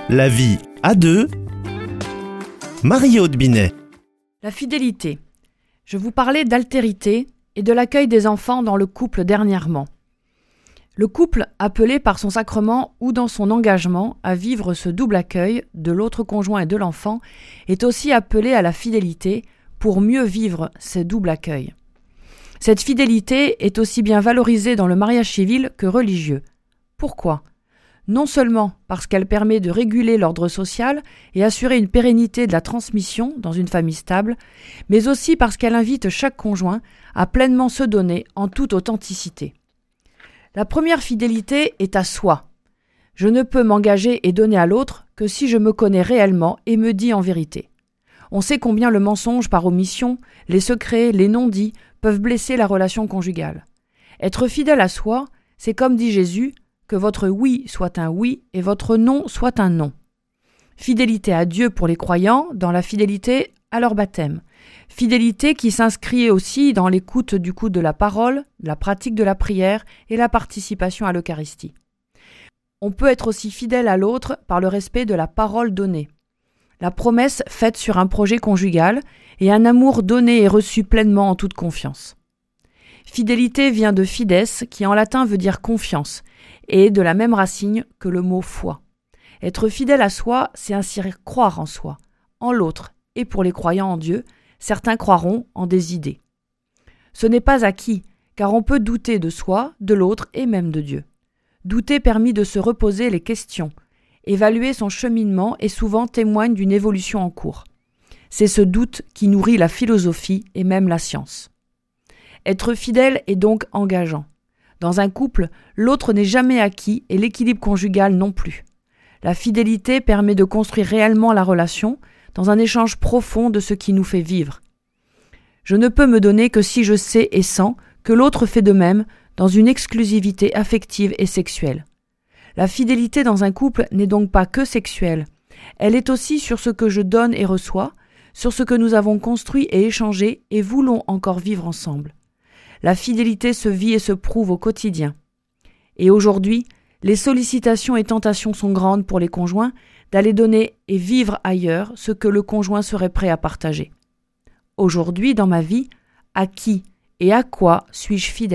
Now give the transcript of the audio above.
La vie à deux. Marie-Aude Binet. La fidélité. Je vous parlais d'altérité et de l'accueil des enfants dans le couple dernièrement. Le couple, appelé par son sacrement ou dans son engagement à vivre ce double accueil de l'autre conjoint et de l'enfant, est aussi appelé à la fidélité pour mieux vivre ce double accueil. Cette fidélité est aussi bien valorisée dans le mariage civil que religieux. Pourquoi ? Non seulement parce qu'elle permet de réguler l'ordre social et assurer une pérennité de la transmission dans une famille stable, mais aussi parce qu'elle invite chaque conjoint à pleinement se donner en toute authenticité. La première fidélité est à soi. Je ne peux m'engager et donner à l'autre que si je me connais réellement et me dis en vérité. On sait combien le mensonge par omission, les secrets, les non-dits peuvent blesser la relation conjugale. Être fidèle à soi, c'est comme dit Jésus, que votre oui soit un oui et votre non soit un non. Fidélité à Dieu pour les croyants, dans la fidélité à leur baptême. Fidélité qui s'inscrit aussi dans l'écoute du coup de la parole, la pratique de la prière et la participation à l'Eucharistie. On peut être aussi fidèle à l'autre par le respect de la parole donnée. La promesse faite sur un projet conjugal et un amour donné et reçu pleinement en toute confiance. Fidélité vient de fides, qui en latin veut dire confiance, et est de la même racine que le mot foi. Être fidèle à soi, c'est ainsi croire en soi, en l'autre, et pour les croyants en Dieu, certains croiront en des idées. Ce n'est pas acquis, car on peut douter de soi, de l'autre et même de Dieu. Douter permet de se reposer les questions. Évaluer son cheminement et souvent témoigne d'une évolution en cours. C'est ce doute qui nourrit la philosophie et même la science. Être fidèle est donc engageant. Dans un couple, l'autre n'est jamais acquis et l'équilibre conjugal non plus. La fidélité permet de construire réellement la relation dans un échange profond de ce qui nous fait vivre. Je ne peux me donner que si je sais et sens que l'autre fait de même dans une exclusivité affective et sexuelle. La fidélité dans un couple n'est donc pas que sexuelle. Elle est aussi sur ce que je donne et reçois, sur ce que nous avons construit et échangé et voulons encore vivre ensemble. La fidélité se vit et se prouve au quotidien. Et aujourd'hui, les sollicitations et tentations sont grandes pour les conjoints d'aller donner et vivre ailleurs ce que le conjoint serait prêt à partager. Aujourd'hui, dans ma vie, à qui et à quoi suis-je fidèle ?